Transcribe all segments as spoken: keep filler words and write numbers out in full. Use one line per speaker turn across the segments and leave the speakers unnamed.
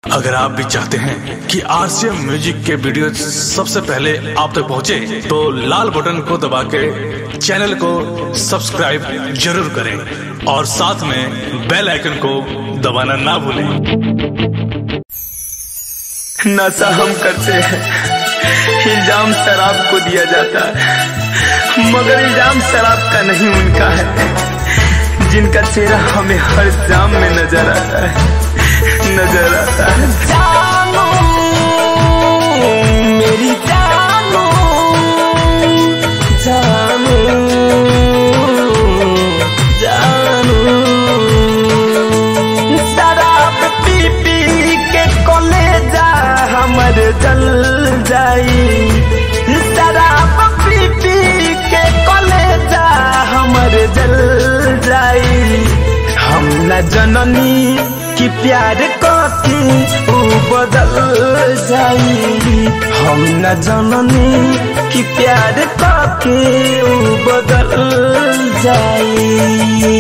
अगर आप भी चाहते हैं कि आरसीएम म्यूजिक के वीडियो सबसे पहले आप तक पहुंचे, तो लाल बटन को दबा के चैनल को सब्सक्राइब जरूर करें और साथ में बेल आइकन को दबाना ना भूलें।
नशा हम करते हैं, इल्जाम शराब को दिया जाता है, मगर इल्जाम शराब का नहीं उनका है, जिनका चेहरा हमें हर जाम में नजर आता है, नजर आता है।
जानो मेरी जानो जानो जानो शराब पी पी के कलेजा हमर जल जाई, शराब पी पी के कलेजा हमर जल जाई। हम न जननी कि प्यार के ऊ बदल जाई, हम न जननी कि प्यार के ऊ बदल जाई।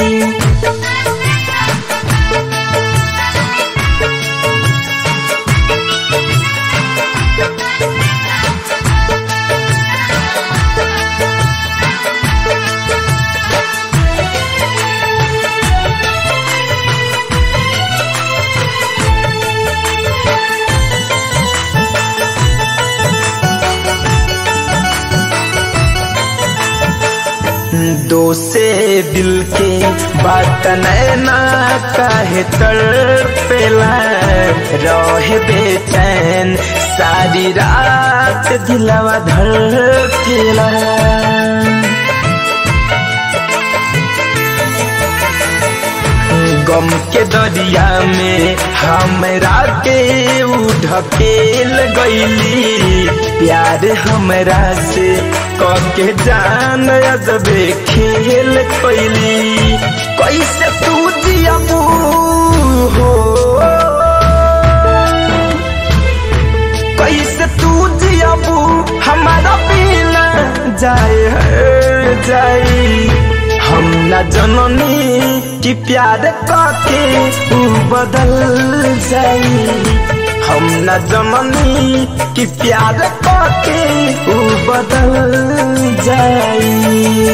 दोसे दिल के बात नैना काहे तड़पेला, रहे बेचैन सारी रात दिलवा धड़केला। गम के दरिया में हमरा के ढकेल गईली, प्यार हमरा से कके जान अजबे खेल कैली। कैसे तू जियाबू हो, कैसे तू जियाबू हमारा बिना जाए है जाई। हम न जननी कि प्यार के ऊ बदल जाई, हम न जननी कि प्यार के ऊ बदल जाई।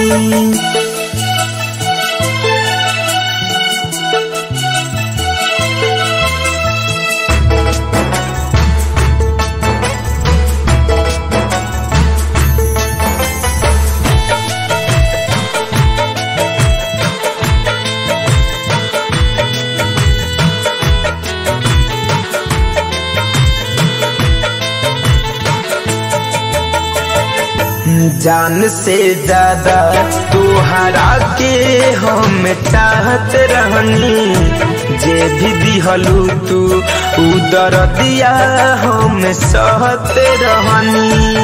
जान से ज्यादा तुहरा के हम चाहत रहनी, जे भी दिहलू तू उदर दिया हम सहत रहनी।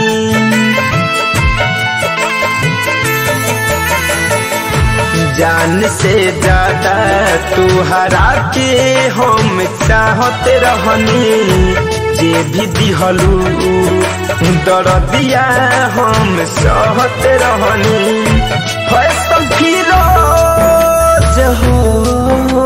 जान से ज्यादा तुहरा के हम चाहत रहनी, जे भी दिहलू दरदिया हम सहत रहनी। फैसल फिरोज हो,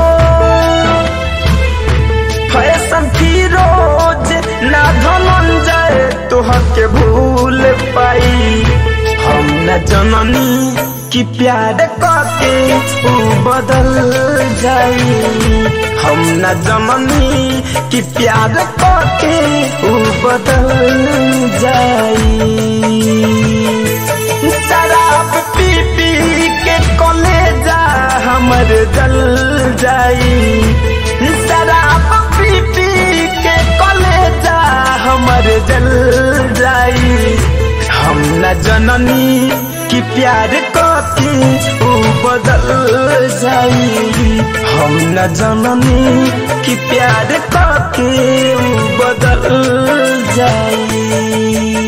फैसल फिरोज ना धनंजय तोहके भूल पाई। हम न जननी कि प्यार के ऊ बदल जाई, हम न जननी कि प्यार के ऊ बदल जाई। शराब पी पी के कलेजा हमर जल जाई, शराब पी पी के कलेजा हमर जल जाई। हम न जननी कि प्यार के ऊ बदल जाई, हम न जननी कि प्यार के ऊ बदल जाई।